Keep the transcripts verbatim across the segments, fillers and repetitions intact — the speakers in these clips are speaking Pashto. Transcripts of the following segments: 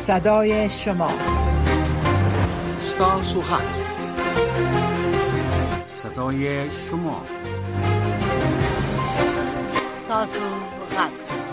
صدای شما. ستاسو غږ، صدای شما. ستاسو غږ.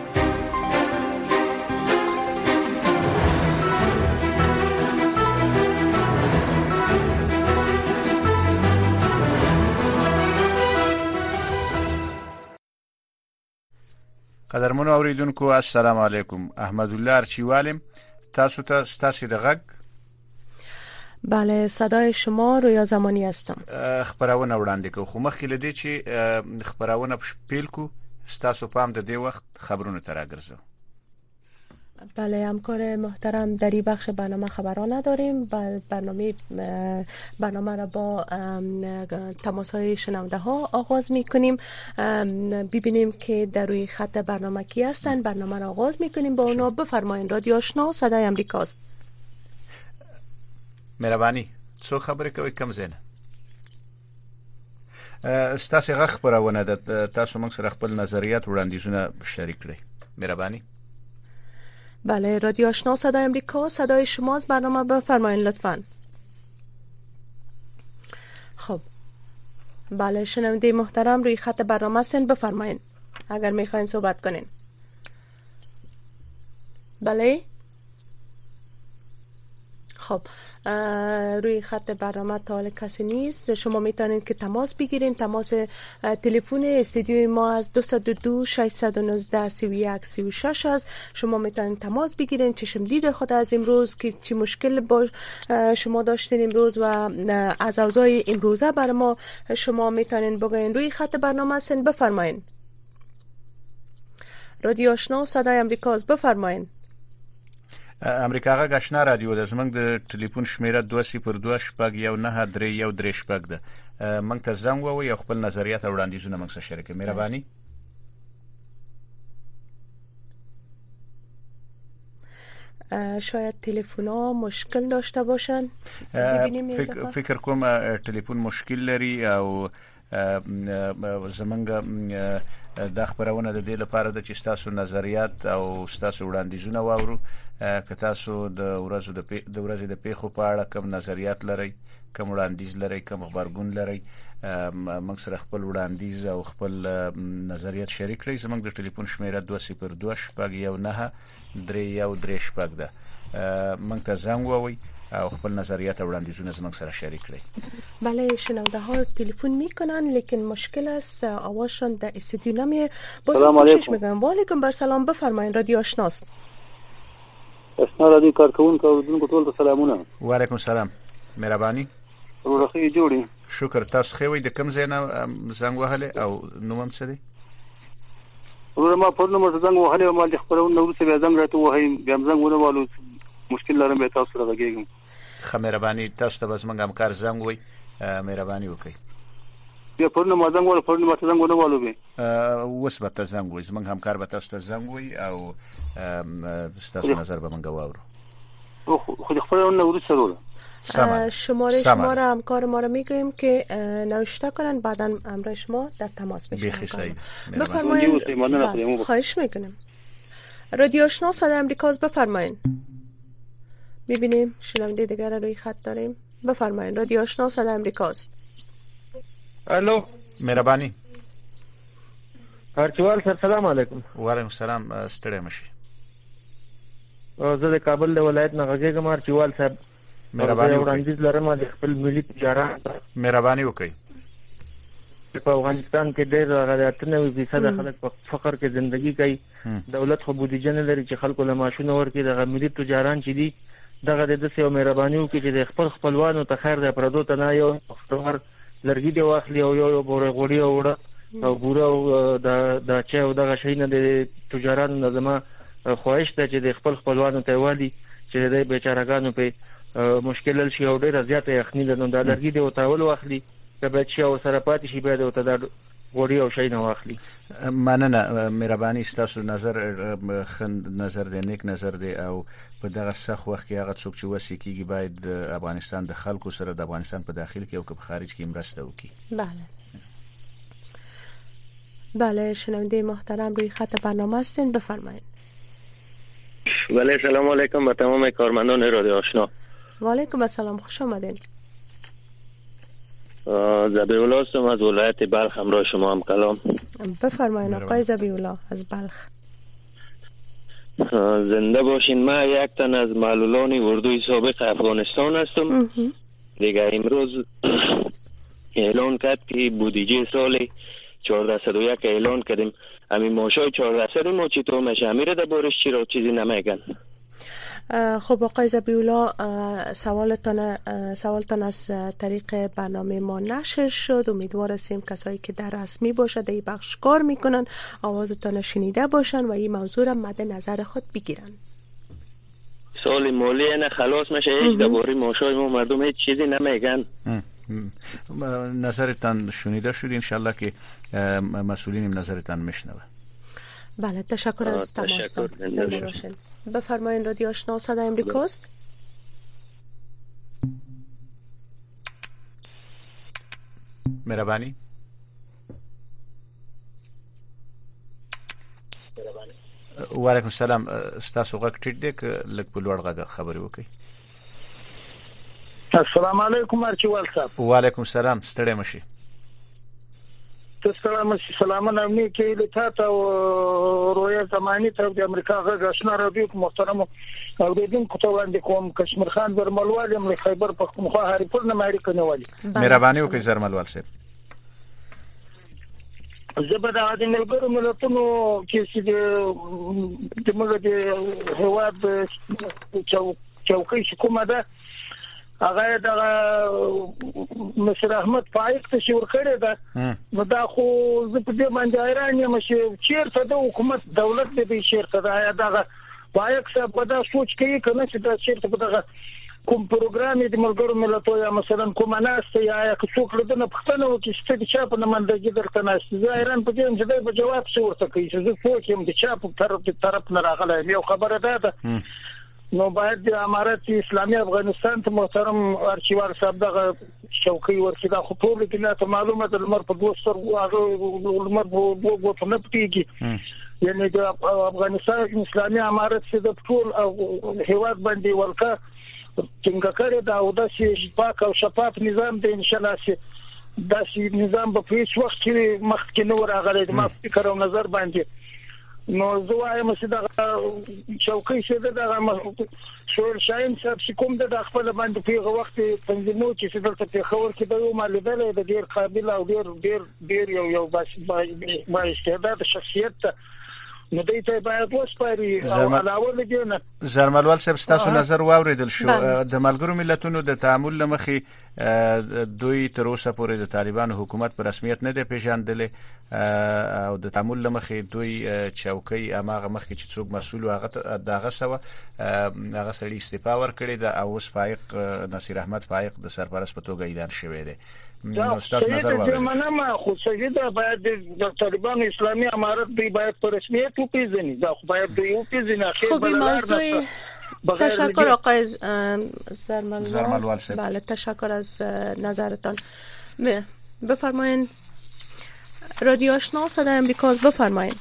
قدرمنو اوریدونکو السلام علیکم. احمد الله ارچیوالم. تاسو ته ستاسو د غږ. بله، صدای شما رویا زمانی هستم. خبرونه وړاندې کوم خو مخکې لدی چې خبرونه پیل کو ستاسو پام د دې وخت خبرونه تر راګرځو. بله همکار محترم، در این بخش برنامه خبران نداریم و برنامه برنامه را با تماس های شنونده ها آغاز می کنیم. ببینیم که در روی خط برنامه کی هستن. برنامه را آغاز می کنیم با اونا. بفرمایید. رادیو آشنا صدای امریکاست. مهربانی څو خبرې کوي کم زنه ستاسو غږ خبرونه ده. تاسو موږ سره خپل نظریات وړاندیزونه شریک کړئ. مهربانی. بله، رادیو آشنا صدای امریکا، صدای شماست. برنامه بفرمایید لطفاً. خب بله، شنونده محترم روی خط برنامه هستین. بفرمایید اگر میخواین صحبت کنین. بله. خب روی خط برنامه تا حال کسی نیست. شما میتونید که تماس بگیرین. تماس تلفن استودیوی ما از دو صفر دو شش یک نه سه یک سه شش است. شما میتونید تماس بگیرین. چشم دید خود از امروز که چی مشکل با شما داشتین امروز و از اوضاع امروزه بر ما شما میتونید بگین. روی خط برنامه هستین. بفرمایید. رادیو آشنا صدای امریکاست. بفرمایید. امریکا غږ آشنا رادیو ده. زمونږ د ټلیفون شمیره دوه صفر دوه شپږ یو نه درې یو درې شپږ ده. موږ ته زنګ ووایئ او خپل نظریات او وړاندیزونه موږ سره شریک کړئ. مهرباني. شاید تلفن ها مشکل داشته باشن. فکر, فکر کوم تلفن مشکل لري او زمونږ د خبرونه د دې لپاره د چې تاسو نظریات او تاسو وړاندیزونه واورو. که تاسو د ورځو د ورځې د پیښو په اړه کوم نظریات لرئ، کوم وړاندیز لرئ، کوم خبرګون لرئ، موږ سره خپل وړاندیز او خپل نظریات شریک کړئ. زموږ د ټلیفون شمیره دوه صفر دوه شپږ یو نه درې یو درې شپږ ده. موږ ته زنګ ووایئ او خپل نظریات او وړاندیزونه زموږ سره شریک کړئ. بله، شنونده ها تلفن میکنن لیکن مشکل است، آوازشان در استودیو نمیه. باز کوشش میکنم. و علیکم بر سلام. بفرمایید. رادیو آشناست. آشنا رادیو کارکونکو اوریدونکو ټول ته سلامونه. و علیکم السلام. مهرباني. ورخه جوړی. شکر. تاسو خو د کوم ځای نه زنګ وهله او نوم څه دی؟ ورته ما په نوم زنګ وهله او ما د خبرونو نو څه زنګ راته وهایم بیا زنګ ونه مشکل لرم به تاسو سره غږیږم. خه مهرباني تاسو ته بس موږ همکار زنګ وای. مهرباني وکړئ. بیا پرنه ما زنګ ول پرنه ما زنګ ونه والو به وس به ته زنګ وای. موږ همکار به تاسو ته زنګ وای او تاسو نظر به موږ واورو. خو خبرونه ورسره شماره شما را همکار ما را میگوییم که نوشته کنن بعدا امر شما در تماس بشن. بفرمایید. خواهش میکنم. رادیو آشنا صدای امریکاست. بفرمایید. میبینیم شنونده دیگر روی خط داریم. بفرمایید. رادیو آشنا صدای امریکاست. الو. مهربانی. ارچوال سر سلام علیکم. و علیکم السلام. ستړی مشي. زه د کابل د ولایت نه غږیږم. ارچوال صاحب مهرباني وکړئ. وړاندیز لرم د خپل ملي تجارت. مهرباني وکړئ. په افغانستان کې ډېر غلطونه فیصد خلک په فقر کې ژوندۍ کوي. دولت خو بودیجه نه لري چې خلکو له معاشونه ورکړي. د ملي تجاران چې دي دغه د دسه مهرباني وکړي چې د خپل خپلوانو ته خیر د پردو ته نه یو خبر لرګي دی واخلي او یو بورې غوړي او او ګوره او د د چا او دغه شي نه د تجاران نظم خواهش ته چې د خپل خپلوانو ته والي چې د بیچارهګانو په مشکل شي او ډېر زیاته یخني ده. نو د لرګي دی او تاول واخلي که به چې او سره پاتې شي به د ته غوړي او شي نه واخلي. مننه. مهرباني تاسو نظر خند نظر دی نیک نظر دی او په دغه سخت وخت کې هغه څوک چې وسی کیږي باید د افغانستان د خلکو سره د افغانستان په داخل کې او په خارج کې مرسته وکړي. بله. بله شنونده محترم روی خط برنامه هستین. بفرمایید. بله سلام علیکم به تمام کارمندان رادیو آشنا. و علیکم السلام، خوش آمدین. ذبیح الله هستم از ولایت بلخ، همراه شما هم کلام. بفرمایید آقای ذبیح الله از بلخ. زنده باشین. من یک تن از معلولان اردوی سابق افغانستان هستم. دیگه امروز اعلان کرد که بودجه سال چهارصد و یک اعلان کردیم. همین ماشای چهارصد ما چطور میشه؟ امیره در بارش چرا چیزی نمیگن؟ خب آقای ذبیح الله، سوالتان سوالتان از طریق برنامه ما نشر شد. امیدوار هستیم کسایی که در رسمی باشه در این بخش کار میکنن آوازتان شنیده باشن و این موضوع را مد نظر خود بگیرن. سال مالی نه خلاص میشه، هیچ درباره ماشای ما مردم هیچ چیزی نمیگن. نظرتان شنیده شد، انشالله که مسئولین نظرتان میشنوه. بله تشکر از تماستان. زنده باشین. بفرمایید رادیو آشنا صدای امریکاست. مهربانی. و علیکم السلام. ستاسو غږ ټیټ دی که لږ په لوړ غږ خبرې وکړئ؟ السلام علیکم ارچوال صاحب. و علیکم السلام. ستړی مشي. تسلام سلامونه مې کې لته ته رویا زماني ته د امریکا غږ آشنا رادیو محترم اوریدونکو ته وړاندې کوم. کشمیر خان زرملوال یم له خیبر پختونخوا هری پور نه مې اړیکه نیولې. مهرباني وکړئ زرملوال صاحب. زبر د ملګرو ملتونو کې چې د موږ د هواد چوکۍ کومه ده هغه د مشر احمد فائق ته شور کړی ده. نو دا خو زه په دې باندې حیران یم چې چیرته د حکومت دولت دې چیرته ده. دا فائق صاحب په دا سوچ کوي کنه چې دا چیرته په دغه کوم پروګرام د ملګرو ملتونو یا مثلا کوم ناست یا څوک لدنه پښتنه وکړي چې د چا په نمائندګي درته ناست. زه حیران پدې چې دا په جواب څه ورته کوي چې زه څوک یم د چا په طرف طرف نه راغلی. یو خبره ده نو باید د امارت اسلامي افغانستان ته محترم ارچیوال صاحب دغه شوکۍ ورکړي. دا خو ټول کې ته معلومه ده لمر په دوستر هغه لمر په وګو نه پټيږي. یعنی د افغانستان اسلامي امارت څخه د ټول هیواد باندې ورکا څنګه کړی دا او د شفاف او شفاف نظام د ان شاء الله سي د شي نظام په هیڅ وخت کې مخکې نه راغلی. د ما فکر او نظر باندې نو زه وایم چې دا چوکۍ څه ده شول شاین صاحب چې کوم د خپل باندې په وخت تنظیمو چې دلته په خبر کې د یو مالدل د ډیر قابل او ډیر ډیر ډیر یو یو با استعداد شخصیت نو دوی ته باید وسپاري او علاوه لګنه. زرملوال صاحب ستاسو نظر واوریدل شو. د ملګرو ملتونو د تعامل لمخې دوی تر اوسه پورې د طالبانو حکومت په رسمیت نه دی پیژندل او د تعامل لمخې دوی چوکۍ اماغه مخکې چې څوک مسؤل هغه دغه سو هغه سړي استعفا ورکړي د او اوس فائق نصیر احمد فائق د سرپرست په توګه اعلان شوی دی. نو ستاسو نظر واورئ. مننه. خو سجده باید د طالبانو اسلامي امارت دی باید په رسمیت وپیژني. دا خو باید دی وپیژني. خب این موضوع تشکر آقای زرملوال. بله تشکر از نظرتان. بفرمایید رادیو آشنا صدای امریکا. بفرمایید.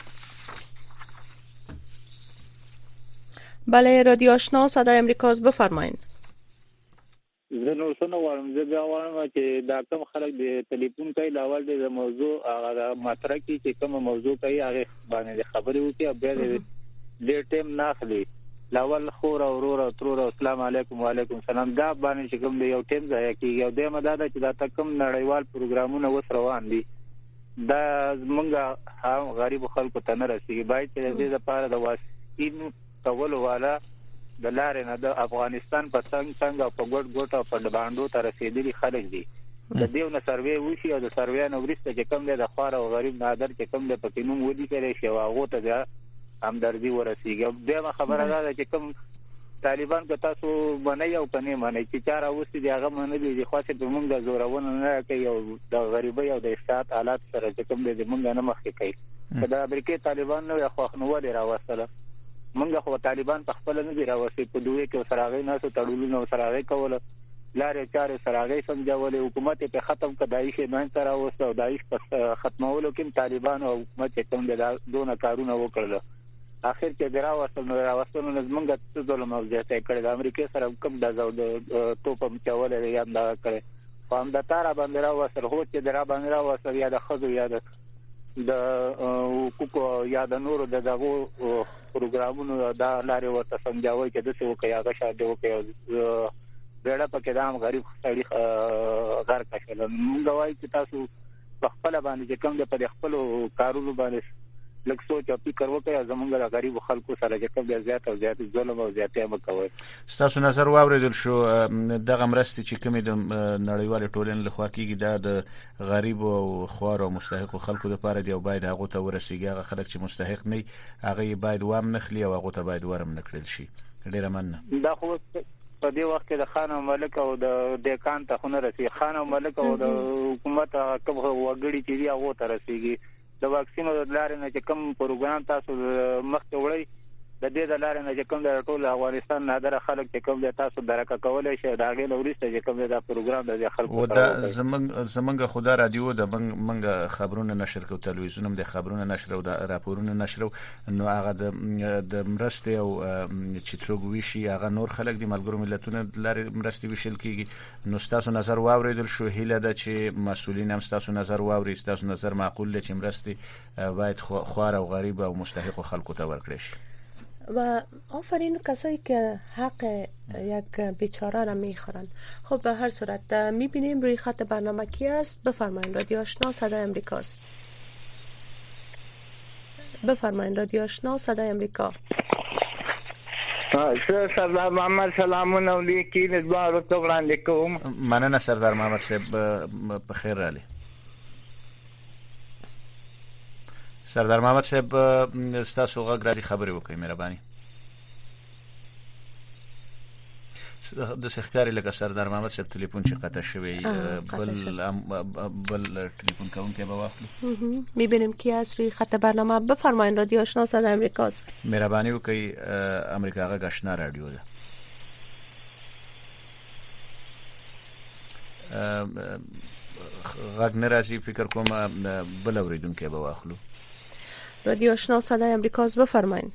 بله رادیو آشنا صدای امریکا. بفرمایید. زه نو څنګه وایم زه بیا وایم چې دا کوم خلک د ټلیفون کوي لاول د موضوع هغه مطرح کی چې کوم موضوع کوي هغه باندې خبرې وکړي بیا د ټیم نه اخلي. لاول خور او ورور او ترور السلام علیکم وعلیکم السلام دا باندې چې کوم یو ټیم ځای کیږي. یو د مداده چې دا تکم نړیوال پروګرامونه وس روان دي دا زمونږ غریب خلکو ته نه رسیږي. باید چې دې لپاره د واسطین کول والا د لارې نه د افغانستان په څنګ څنګ او په ګډ ګډ او په باندې ته رسیدلي خلک دي. د دیو نه سروې وشي او د سروې نو ورسته چې کوم د خوار او غریب نادر چې کوم د پکې نوم ودی کړي شي واغه ته د همدردي ورسیږي. دا خبره ده چې کوم طالبان که تاسو باندې یو کني باندې چې چاره اوسې دی هغه باندې دي خاصه د موږ د زورونه نه کوي او د غریبۍ او د افساد حالات سره چې کوم د موږ نه مخکې کوي. د امریکای طالبان نو خو خنوالي راوستله. موږ خو طالبان په خپل نه دی راوستي په دوی کې سراغي نه تړولونه سراغي کوله لارې چارې سراغي سمجاولې حکومت په ختم کدای شي نه تر اوسه دایښ په ختمولو کې طالبان او حکومت کوم د دونه کارونه وکړل. اخر کې درا وصل نو راوستنو زمونږ ته ظلم او زیاته کړی د امریکا سره کوم د زو توپ مچول یا دا کړی هم د تارا باندې راوصل هو چې درا باندې راوصل یا د خزو یا د د کوکو یا د نورو د دغه پروګرامونو دا لاري ورته سمجاوي چې د څه وکي هغه شاده وکي بیره پکې دام غریب سړي غر کښل موږ وایي چې تاسو په خپل باندې کوم د په خپل کارونو باندې لکه سوچ او فکر وکړئ زمونږ د غریب خلکو سره چې کوم زیات او زیات ظلم او زیاتې مکوي. تاسو نظر واوریدل شو دغه مرستې چې کومې د نړیوال ټولنې لخوا کیږي د غریب او خوار او مستحق خلکو لپاره دی او باید هغه ته ورسیږي. هغه خلک چې مستحق نه هغه باید وام نخلی او هغه ته باید ورم نکړل شي. ډیره مننه. دا خو په دې وخت کې د خان او ملک او د دیکان ته خونه رسي خان او ملک او د حکومت کوم وګړي چې دی هغه ته رسیږي. د واکسینو د لارې نه چې کوم پروګرام تاسو مخته وړي د دې د لارې نه چې کوم د ټول افغانستان نادر خلک چې کوم د تاسو درکه کولای شي دا غي لوريسته چې کوم د پروګرام د خلکو او د زمنګ زمنګ خدا رادیو د منګ خبرونه نشر کو تلویزیون هم د خبرونه نشر او د راپورونه نشر نو هغه د د مرستې او چې څوک ویشي هغه نور خلک د ملګرو ملتونو د لارې مرستې ویشل کیږي. نو تاسو نظر واوریدل شو هیله ده چې مسؤلین هم تاسو نظر واوري تاسو نظر معقول دی چې مرستې باید خوار او غریب او مستحق خلکو ته ورکړي شي. و آفرین کسایی که حق یک بیچاره را میخورن. خب به هر صورت میبینیم روی خط برنامه کی است. بفرمایید رادیو آشنا صدای امریکاست. بفرمایید رادیو آشنا صدای امریکا. سردار محمد سلامونه علیکی نزبان رو تو وړاندې کوم. مننه سردار محمد صاحب په خیر رالی. سردار محمد صاحب ستاسو غږ راځي خبرې وکړئ مهرباني. د سختاري لکه سردار محمد صاحب ټلیفون چې قطع شوی بل بل ټلیفون کوونکی به واخلو. میبینیم کی از روی خط برنامه. بفرمایید رادیو آشنا صدای امریکاست. مهرباني وکړئ امریکا غږ آشنا رادیو ده. غږ ناراضي فکر کوم بل اوریدونکو به واخلو. رادیو آشنا صدای امریکاست. بفرمایید.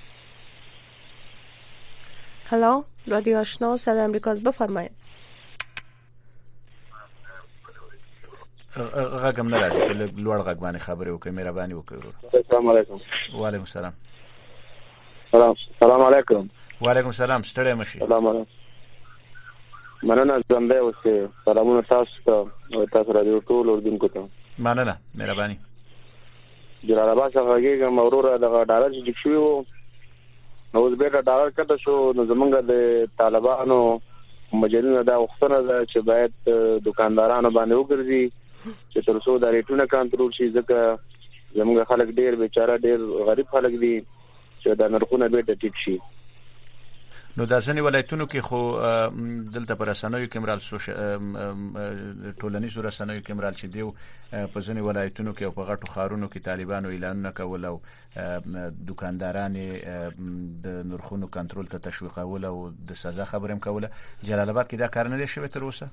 هلو رادیو آشنا صدای امریکاست. بفرمایید. غږم ناراضي لوړ غږ باندې خبرې وکړئ مهرباني وکړئ. السلام علیکم. وعلیکم السلام. سلام سلام علیکم. وعلیکم السلام. ستړی مشي. سلام علیکم. مننه زنده اوسه. سلامونه تاسو ته او تاسو رادیو ټول اردوونکو ته. مننه مهرباني. جلال آباد څخه کېږم اورور دغه ډالر چې شوی وو نو اوس به ډالر کته شو نو زمونږ د طالبانو مجلونه دا وختونه ده چې باید دکاندارانو باندې وګرځي چې تر څو د ریټونه کنټرول شي ځکه زمونږ خلک ډیر بیچاره ډیر غریب خلک دي چې دا نرخونه به ټیټ شي. نو د ځنې ولایتونو کې خو دلته پر رسنیو کې مرال ټولنیزو رسنیو کې مرال چې دیو په ځنې ولایتونو کې او په غټو ښارونو کې طالبانو اعلانونه کول او دکانداران د نرخونو کنټرول ته تشویقول او د سزا خبرې هم کوله. جلال آباد کې دا کار نه دی شوی تر اوسه.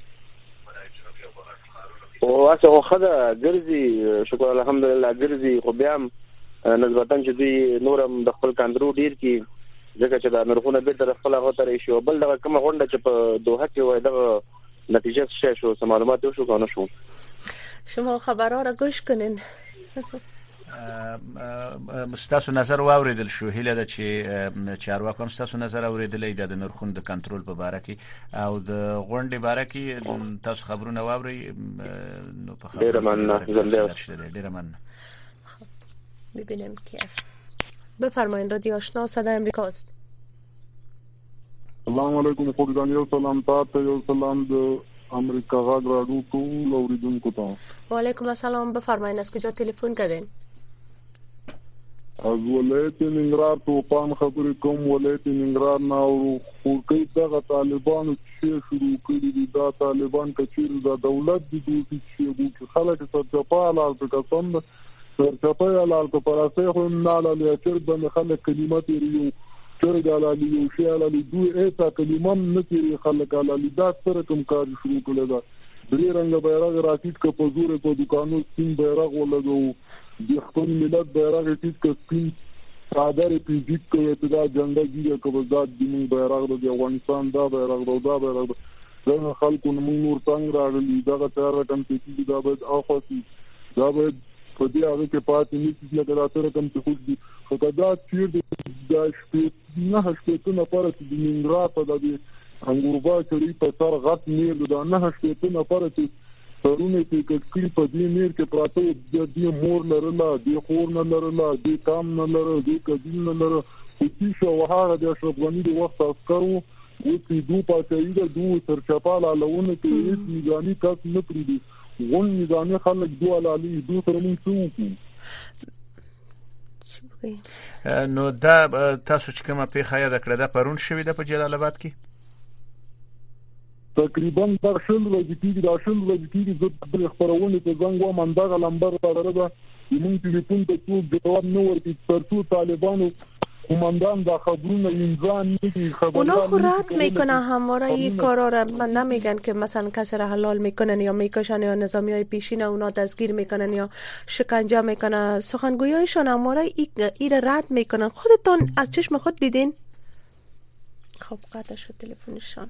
او اسه خو دا ګرځي شکر الحمدلله ګرځي خو بیا نسبتا چې دی نورم د خپل کنټرول ډیر کی ځکه چې دا نرخونه به تر خپل هغه تر شي او بل دغه کومه غونډه چې په دوحه کې وای دغه نتیجه څه شو سم معلومات شو کنه شو. شما خبرها را گوش کنین. ستاسو نظر واوریدل شو هیله ده چې چارواکو هم ستاسو نظر اوریدل د نرخونو د کنټرول په باره کې او د غونډې باره کې تاسو خبرونه واوري نو په خبرو ډیر مننه زنده ډیر مننه. ببینیم کی است. بفرمایید رادیو آشنا صدای امریکاست. السلام علیکم خوږدان یو سلام تاسو یو سلام د امریکا غږ راډیو ټول اوریدونکو ته. و علیکم السلام. بفرمایید از کجا تلفن کردین؟ از ولایت ننګرهار توپان خبرې کوم. ولایت ننګرهار ناو خورکۍ دغه طالبانو چې شروع کړي دي دا طالبان کچیر دا دولت دي دوی چې خلک سرچپا لال په قسم سرچپا لال په پراسه خو نه لال چر د خلک کلمات یو چر غالي یو شی لال دوی ایسا کلمات نه تیری خلک لال دا سره کوم کار شروع کړي دا درې رنګ بیرغ راکټ کو په زور په دکانو سپین بیرغ ولګو د خپل ملت بیرغ ټیټ ک سپین صادر فزیک کوي ته دا جنډه ګیره کوي دا د موږ بیرغ د افغانستان دا بیرغ دا بیرغ دا خلکو نمو نور څنګه راغلي دا تر رقم چې دا به اخوسي دا به په دې هغه کې پاتې نشي لکه دا تر رقم چې خو دي خو دا چې دا شپې نه شپې نه پاره چې د ننګرهار په د انګوربا چړي په سر غټ نیر دا نه شپې نه پاره چې سرونه کې کړي په دې نیر کې پراته د دې مور لرله د خور نه لرله د کام نه لرله د کدین نه لرله چې شو هغه د اشرفغانی د وخت عسکرو او چې دوه پاتې دوه سرچپال علونه کې هیڅ میزانی کس نه پریدي غون میزانی خلک دوه علالي دوه سره موږ څو نو دا تاسو چې کومه پیښه یاد کړه دا پرون شوې ده په جلال آباد کې تقریبا د شل ورځې کې د شل ورځې کې د خبرونه ته زنګ و منډه لمبر راغله ده موږ ټلیفون ته څو جواب نه ورکړي ترڅو طالبانو کماندان دا خبرونه انسان نگی خبران اونا خو رد میکنن همواره این کارا را نمیگن که مثلا کسی را حلال میکنن یا میکشن یا نظامی های پیشین اونا دستگیر میکنن یا شکنجه میکنن سخنگویایشان همواره این را رد میکنن. خودتون از چشم خود دیدین؟ خب قطع شد تلفنشان.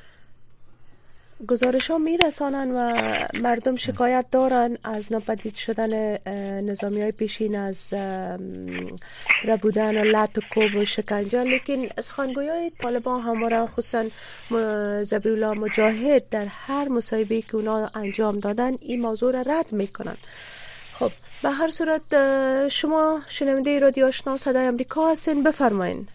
گزارش ها میرسانن و مردم شکایت دارن از ناپدید شدن نظامی های پیشین از ربودن و لط و کوب و شکنجه، لیکن سخنگوی های طالبان همواره خصوصا ذبیح الله مجاهد در هر مصاحبه‌ای که اونا انجام دادن این موضوع را رد میکنن. خب به هر صورت شما شنونده رادیو آشنا صدای امریکا هستین، بفرمایین.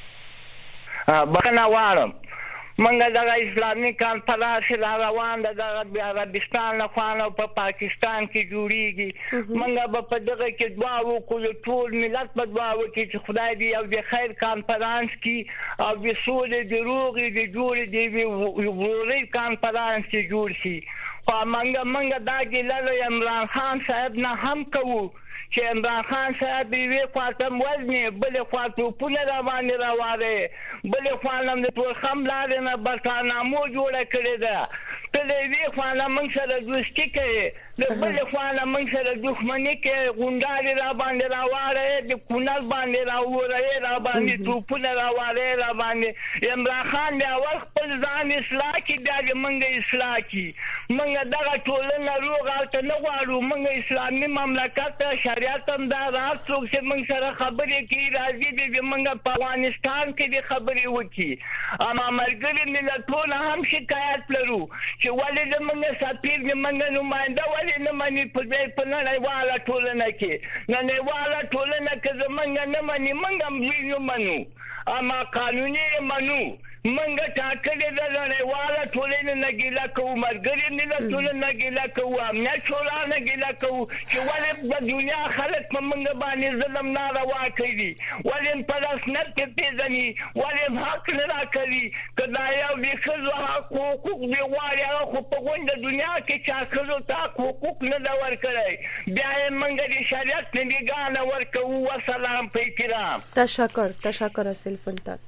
بخنه وارم منګه د اسلامي کانفرنس روان ده د عربستان له خوا په پاکستان کې جوړیږي. منګه په دغه کې دعا وکړو ټول ملت په دعا وکړي چې خدای دې یو د خیر کانفرنس کې او د سولې د روغې د جوړې د ورورۍ کانفرنس کې جوړ شي. خو منګه منګه دا ګیله له عمران خان صاحب نه هم کوو چې عمران خان صاحب یې خواته وزنې بلې خوا توپونه را باندې راواره بلې خوا هم د ټول خم لارې نه برطانامو جوړه کړې ده. ته د یوې خوا نه موږ سره دوستي کوې د بلې خوا نه موږ سره دښمني کوې غونډارې را باندې راواره د کونړ باندې راووروې را باندې توپونه راوارې را باندې. عمران خان د اول خپل ځان اصلاح کړي بیا د موږ اصلاح کړي. موږ دغه ټولنه روغ هلته نه غواړو. موږ اسلامي مملکت شریعت هم دا راز څوک چې موږ سره خبرې کوي راځي دې موږ په افغانستان کې د خبرې وکړي. اما ملګري ملتونه هم شکایت لرو چې ولې د موږ سفیر د موږ نماینده ولې نه مني په دې په نړیواله ټولنه کې. نړیواله ټولنه کې زموږ نه مني موږ هم نه منو اما قانوني منو. منګه ټاکلې د نړیواله ټولنې نه ګیله کوو ملګري ملتونه نه ګیله کوو امنیت شورا نه ګیله کوو چې ولې د دنیا خلک په موږ باندې ظلم ناروا کوي ولې په رسمیت کې پېژني ولې حق نه راکوي که دا یو د ښځو حق حقوق دی غواړي هغه خو په غونډه دنیا کې چا ښځو ته حقوق نه ده ورکړی بیا یې موږ د شریعت نه نګاه ورکوو. وسلام په احترام. تشکر تشکر از تلفنتان.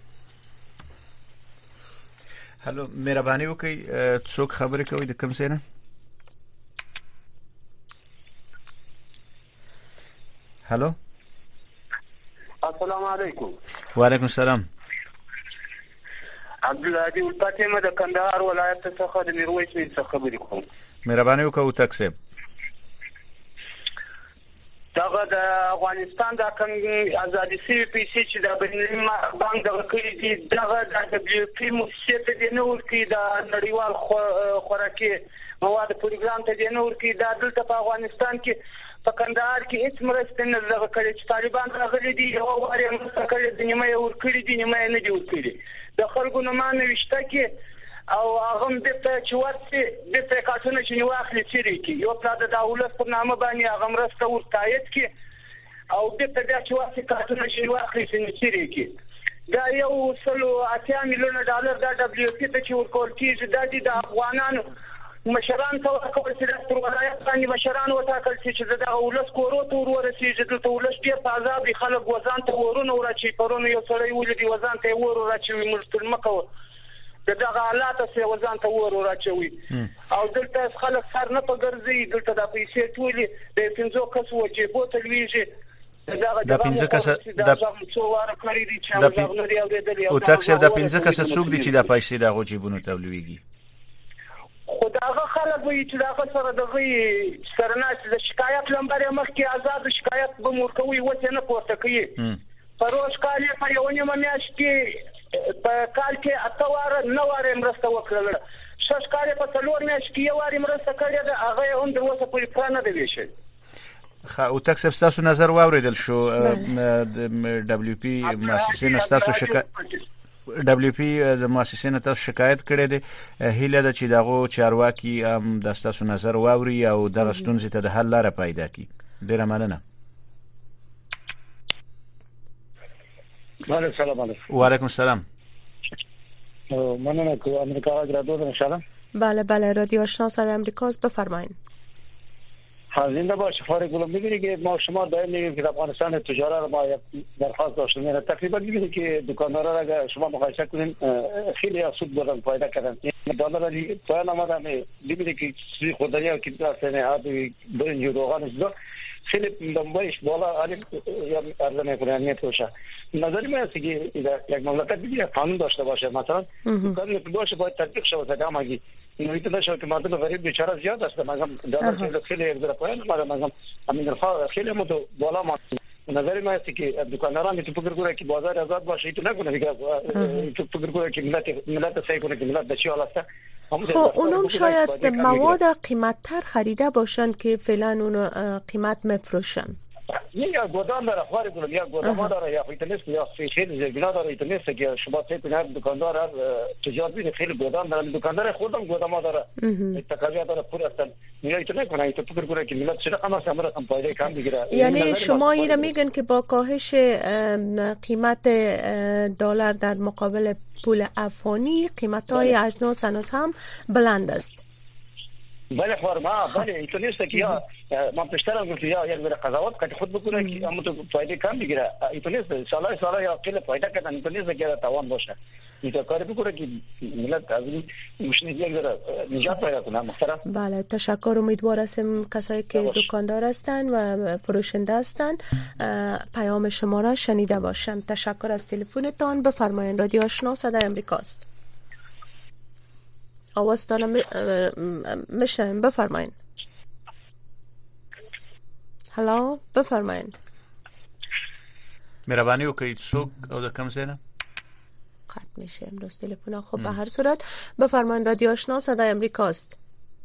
هلو مهرباني وکړئ څوک خبرې کوي د کوم ځای نه؟ هلو السلام علیکم. وعلیکم السلام. عبدالهادي الفاتحه د کندهار ولایت څخه د میرویس مې څخه خبرې کوم. مهرباني وکړئ تکسب. دغه د افغانستان د کوم ازادي سي پی سي چې د بنلین بانک دغه کړي دي دغه د دبليو پی مؤسسه ته د نور کې د نړیوال خوراکي مواد پروګرام ته د نور کې د دلته په افغانستان کې په کندهار کې هیڅ مرسته نه لږ کړي چې طالبان راغلي دي یو واري مرسته کړي د نیمه ور کړي دي نیمه نه دی ور کړي د خلکو نه مانه وشته کې او هغه د چې ورته د پریکاشن چې نو اخلي چیرې کې یو پلا د دولت په نامه باندې هغه مرسته ورتایت کې او د ته چې ورته کارتونه چې نو اخلي چیرې کې دا یو سلو اتیا میلیون ډالر د دبليو پی ته چې ورکول کیږي د افغانانو مشران ته ورکول چې د ولایت باندې مشران وټاکل چې د ولس کورو ته ورسیږي د ولس ډیر عذاب خلک وزن ته ورونه ورچی پرونه یو سړی ولدي وزن ته ور ورچی مستلمه کوي دغه حالات څه وزن ته ور ورچوي او دلته خلک سر نه پګرځي دلته د پیسې ټولي د پنځو کس وجيبو ته لويږي دا پنځه کسه د او تاکسه د پنځه کسه څوک دي چې د پیسې د غوجيبونو تولويږي خداغه خلک وي چې دغه سره دغه سرناس د شکایت لمبر مخکې آزاد شکایت به مرکوي وته نه پورته کوي پروش کال په یو نیمه میاشت کې په کال کې اتوار نو واره مرسته وکړل شش کال په څلور میاشت کې یو واره مرسته کړې ده هغه هم د وسه په پرانه دی ویشي خا او تاسو تاسو نظر واوریدل شو د دبليو پی مؤسسین تاسو شکایت دبليو پی د مؤسسین تاسو شکایت کړی دی هیله ده چې دغه چارواکي هم د تاسو نظر واوري او د ستونزې ته د حل لاره پیدا کړي ډیره مننه وعلیکم السلام علیکم وعلیکم السلام مننه که امریکا رادیو ان شاء الله بله بله رادیو آشنا صدای امریکاست بفرمایید زنده باشه فارغ العلوم می‌بینید که ما شما دائم میگیم که افغانستان تجارت ما درخواست داشتیم نه تقریبا می‌بینید که دکاندارا را اگر شما مقایسه کنین خیلی سود بردن فایده کردن دلار دی پایان آمدن می‌بینید که سوی خودریا که درسته آب برنج و روغن است خیلی دنبالش بالا علی یا ارزان کننیت باشه نظری من است که یک مملکت دیگه قانون داشته باشه مثلا قانون باشه باید تطبیق شود تا همگی اینو نشه که مردم غریب بیچاره زیاد است مگم دلار خیلی یک در پایین ما مگم همین رفاه خیلی متو بالا ما نظری من است که دکانداران تو فکر کنه که بازار آزاد باشه تو نکنه دیگه تو فکر کنه که ملت ملت سعی کنه که ملت بچی حال است خب اونم شاید مواد قیمت‌تر خریده باشن که فعلا اون قیمت میفروشن یا گودام داره خارج کنه یا گودام داره یا فیتنس یا خیلی زیبا داره ایتنس که شما فکر کنید دکاندار تجارت بین خیلی گودام داره دکاندار خودم گودام داره تقاضا داره پر اصلا میای تو نکنه تو فکر کنه که ملت چرا قیمت سمره کم پایده کم بگیره یعنی شما اینا میگن که با کاهش قیمت دلار در مقابل پول افغانی قیمت‌های اجناس هنوز هم بلند است بله فرما بله اینطور نیست که یا ما پیشتر گفتم یا یک بر قضاوت که خود بکنه که اما تو فایده کم بگیره اینطور نیست سالای سالای یا کل فایده کردن اینطور نیست که توان باشه اینطور کاری بکنه که ملت از این مشکل یک ذره نجات پیدا کنه محترم بله تشکر امیدوار هستم کسایی که دکاندار هستن و فروشنده هستن پیام شما را شنیده باشند تشکر از تلفنتان بفرمایید رادیو آشنا صدای امریکاست آواز دارم میشنم بفرمایید هلو بفرمایید مهربانی وکړئ څوک او د کوم ځای نه قطع میشه امروز تلفن خب به هر صورت بفرمایید رادیو آشنا صدای امریکاست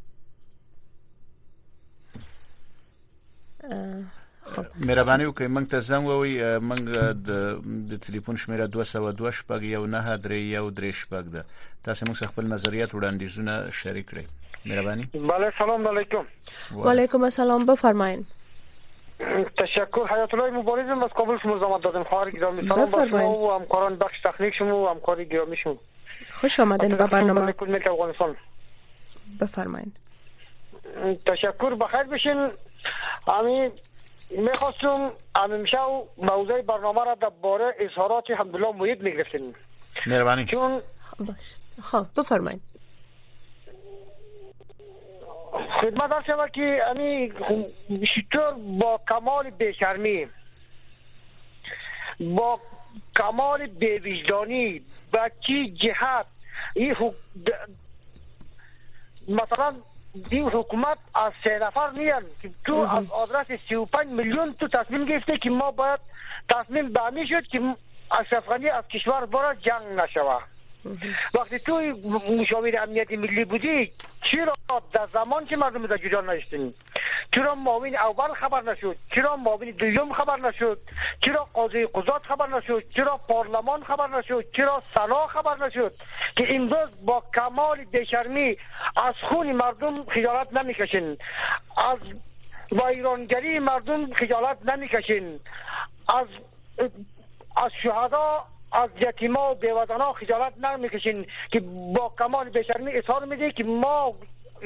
خب مهرباني وکړئ موږ ته زنګ ووي موږ د د ټلیفون شمیره دوه سوه دوه شپږ یو نه درې یو درې شپږ ده تاسو موږ خپل نظریات وړاندیزونه شریک کړئ مهرباني بله سلام علیکم و علیکم السلام بفرمایید تشکر حیات الله مبارزم از کابل شما زحمت دادم خواهر گرامی سلام بر شما و همکاران بخش تکنیک شما و همکاری گرامی شما خوش آمدین به برنامه ملت افغانستان بفرمایید تشکر بخیر بشین امین میخواستم امشب موضوع برنامه را درباره اظهارات حمدالله محیط میگرفتیم مهربانی چون خب بفرمایید خدمت داشته شود که امی شطور با کمال بیشرمی با کمال بیوجدانی با چی جهت این مثلا این حکومت از سه نفر میان که تو از آدرس سی و پنج میلیون تو تصمیم گرفته که ما باید تصمیم به همی شد که اشرف غنی از کشور برای جنگ نشوه وقتی توی مشاور امنیت ملی بودی چرا در زمان که مردم در جریان نشدین چرا معاون اول خبر نشد چرا معاون دوم خبر نشد چرا قاضی قضات خبر نشد چرا پارلمان خبر نشد چرا سنا خبر نشد که امروز با کمال بیشرمی از خون مردم خجالت نمیکشین از ویرانگری مردم خجالت نمیکشین از از شهدا از یتیما و بیوطنا خجالت نمیکشین که با کمال بیشرمی اظهار میده که ما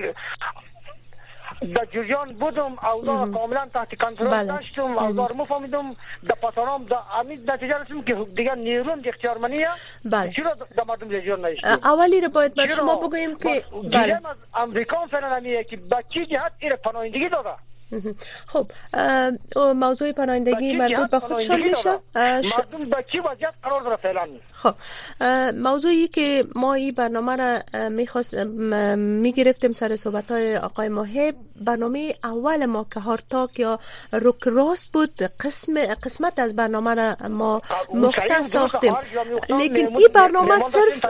در جریان بودم اوضاع کاملا تحت کنترل داشتم اوضاع مفهمیدم در پاسارام در امید نتیجه رسیم که دیگر نیرون اختیار منیه چرا در مردم جریان نشتیم اولی رو باید بر شما بگوییم که بله از امریکا فعلا نمیه که با چی جهت این پناهندگی داده خب موضوع پناهندگی مربوط به خودشان میشه. مردم به چی وضعیت قرار داره فعلا؟ خب موضوعی که ما این برنامه را میخواست میگرفتیم سر صحبت های آقای محب، برنامه اول ما که هارتاک یا روک راست بود، قسم قسمت از برنامه را ما مختص ساختیم، لیکن این برنامه صرف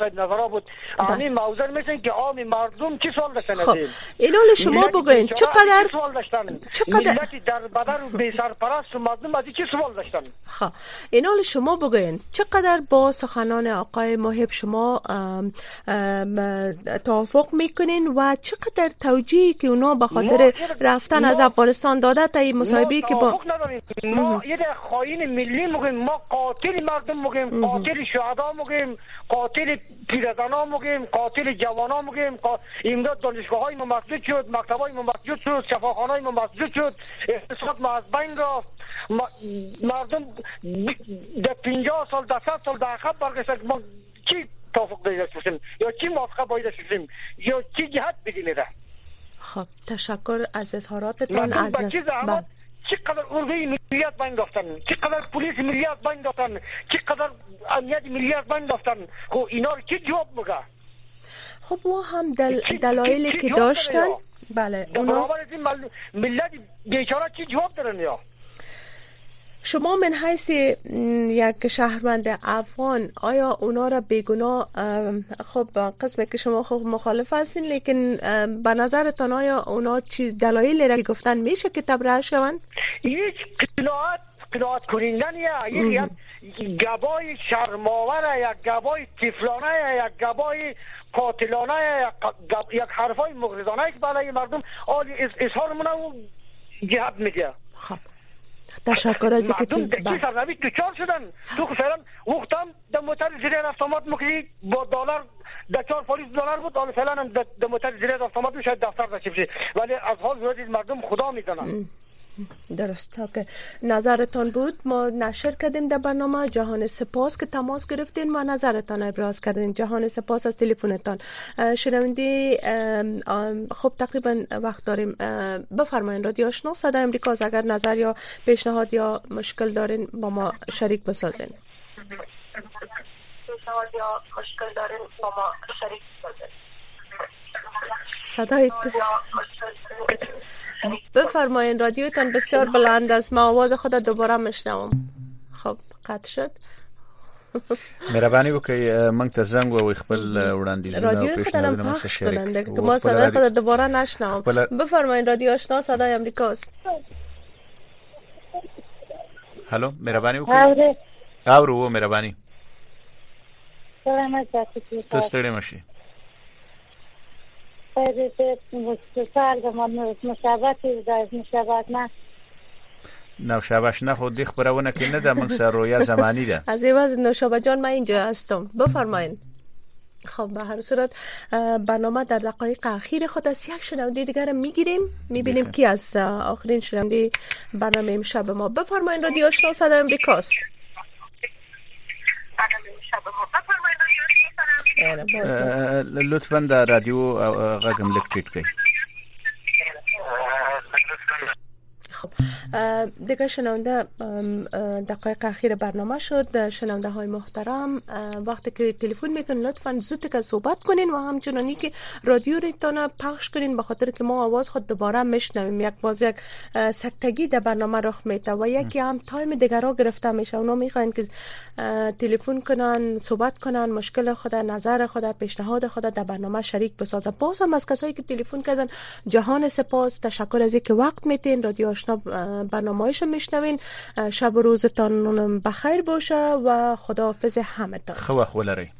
همین موضوع مثل که عام مردم چی سوال داشتن؟ خب اینال شما بگوین چقدر چقدر ملت در بدر و بی سرپرست و مردم از چی سوال داشتن؟ خب اینال شما بگوین چقدر با سخنان آقای محب شما ام ام توافق میکنین و چقدر توجیهی که اونا به خاطر رفتن از افغانستان داده تا این مصاحبه‌ای که با ما یه خائن ملی میگیم، ما قاتل مردم میگیم، قاتل شهدا میگیم، قاتل پیرزنا میگیم، قاتل جوانا میگیم. امروز دانشگاه‌های ما مسدود شد، مکتب‌های ما مسدود شد، شفاخانه‌های ما مسدود شد، اقتصاد ما از بین رفت. مردم در پنجاه سال در صد سال در عقب برگشتن. ما چی توافق داشتیم یا چی موافقه باید داشتیم یا چی جهت بگیریم؟ خب تشکر از اظهاراتتان. از بله چقدر اردوی ملیت بین رفتن، چقدر پلیس ملیت بین رفتن، چقدر امنیت ملیت بین رفتن. خب اینا رو کی جواب میگه؟ خب او هم دل دلایلی که داشتن بله اونا ملت بیچاره کی جواب دارن؟ یا شما من حیث یک شهروند افغان آیا اونا را بیگناه، خب قسمه که شما خب مخالف هستین، لیکن به نظرتان آیا اونا چی دلایلی را گفتن میشه که تبرئه شوند؟ هیچ قناعت قناعت کننده نیست. یک گبای شرماور، یک گبای طفلانه، یک گبای قاتلانه، یک حرفای مغرضانه که برای مردم آلی اظهار منو جهت میگه. خب تشکر از اینکه مردم دکی سرنوشت دوچار شدن. تو فعلا وقتم در موتر زیر اتومات مکری با دلار در چهار پلیس دلار بود، حالا فعلا هم در موتر زیر اتومات میشه دفتر داشته بشه، ولی از حال زیادی مردم خدا میکنن. درست که نظرتان بود ما نشر کردیم در برنامه. جهان سپاس که تماس گرفتین و نظرتان ابراز کردین. جهان سپاس از تلفنتان. شنونده خب تقریبا وقت داریم، بفرمایید رادیو آشنا صدای امریکا اگر نظر یا پیشنهاد یا مشکل دارین با ما شریک بسازین. پیشنهاد یا مشکل دارین با ما شریک بسازین. صدای بفرمایین رادیوتان بسیار بلند است، ما آواز خود دوباره میشنوم. خب قطع شد. مهرباني وکړئ موږ ته زنګ ووهئ خپل وړاندیزونه او پیشنهادونه مو سره شریک کړئ. ما صدای خود دوباره نشنوم. بفرمایین رادیو آشنا صدای امریکاست. هالو مهرباني وکړئ. اورو مهرباني. سلام تاسو ستړي مشي. سال د مشابهت د مشابهت نه نوشابه نه خود دیخ برونه که نه ده من سر رویا زمانی ده از ایواز نوشابه جان من اینجا هستم. بفرمایین. خب به هر صورت برنامه در دقایق اخیر خود از یک شنونده دیگر میگیریم، میبینیم کی از آخرین شنونده برنامه امشب ما. بفرمایین رادیو آشنا صدای امریکاست. لطفاً در رادیو غږم لږ ټیټ کړئ. خب دیگه شنونده دقایق اخیر برنامه شد. شنونده های محترم وقتی که تلفن میکنین لطفاً زود که صحبت کنین و همچنانی که رادیو ریتان پخش کنین، به خاطر که ما آواز خود دوباره میشنویم. یک باز یک سکتگی در برنامه رخ میده و یکی هم تایم دیگر را گرفته میشه. اونا میخواین که تلفن کنن، صحبت کنن، مشکل خود، نظر خود، پیشنهاد خود در برنامه شریک بسازه. باز هم از کسایی که تلفن کردن جهان سپاس، تشکر از اینکه وقت میتین رادیو آشنا برنامه‌ایشو میشنوین. شب و روزتان بخیر باشه و خداحافظ همتان. خو خو لري.